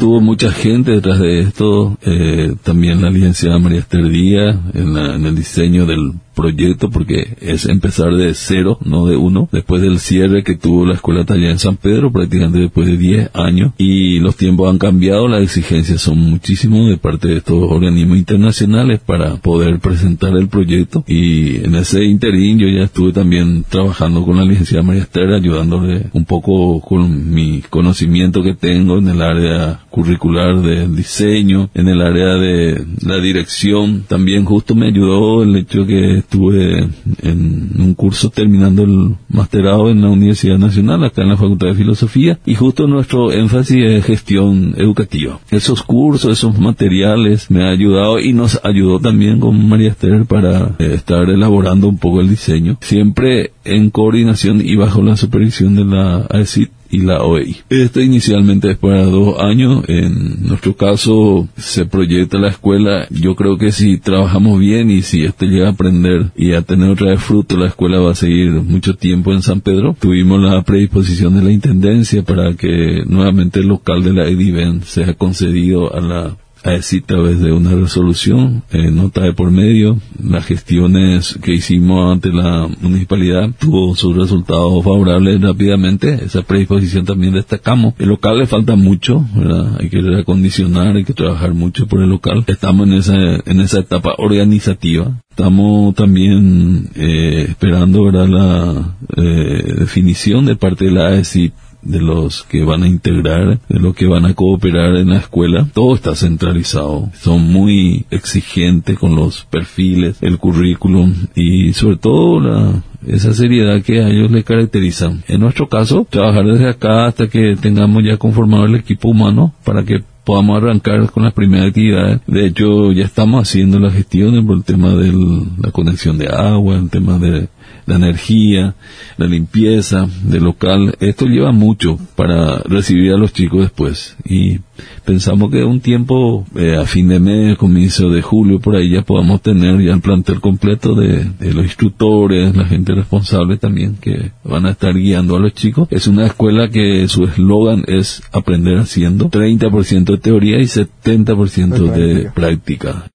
Estuvo mucha gente detrás de esto, también la licenciada María Esther Díaz en el diseño del proyecto, porque es empezar de cero, no de uno, después del cierre que tuvo la escuela taller en San Pedro, prácticamente después de 10 años, y los tiempos han cambiado, las exigencias son muchísimas de parte de estos organismos internacionales para poder presentar el proyecto, y en ese interín yo ya estuve también trabajando con la licenciada María Esther, ayudándole un poco con mi conocimiento que tengo en el área curricular del diseño, en el área de la dirección. También justo me ayudó el hecho que estuve en un curso terminando el masterado en la Universidad Nacional, acá en la Facultad de Filosofía, y justo nuestro énfasis es gestión educativa. Esos cursos, esos materiales me han ayudado, y nos ayudó también con María Esther para estar elaborando un poco el diseño, siempre en coordinación y bajo la supervisión de la AECIT y la OEI. Esto inicialmente es para 2 años. En nuestro caso se proyecta la escuela. Yo creo que si trabajamos bien y si esto llega a aprender y a tener otra vez fruto, la escuela va a seguir mucho tiempo en San Pedro. Tuvimos la predisposición de la Intendencia para que nuevamente el local de la EDIVEN sea concedido a la AECIT a través de una resolución, nota de por medio. Las gestiones que hicimos ante la municipalidad tuvo sus resultados favorables rápidamente. Esa predisposición también destacamos. El local le falta mucho, ¿verdad? Hay que reacondicionar, hay que trabajar mucho por el local. Estamos en esa etapa organizativa. Estamos también esperando, ¿verdad?, la definición de parte de la AECIT de los que van a integrar, de los que van a cooperar en la escuela. Todo está centralizado. Son muy exigentes con los perfiles, el currículum y sobre todo esa seriedad que a ellos les caracterizan. En nuestro caso, trabajar desde acá hasta que tengamos ya conformado el equipo humano para que podamos arrancar con las primeras actividades. De hecho, ya estamos haciendo las gestiones por el tema de la conexión de agua, el tema de la energía, la limpieza del local. Esto lleva mucho para recibir a los chicos después, y pensamos que un tiempo, a fin de mes, comienzo de julio, por ahí ya podamos tener ya el plantel completo de los instructores, la gente responsable también que van a estar guiando a los chicos. Es una escuela que su eslogan es aprender haciendo, 30% de teoría y 70% de práctica.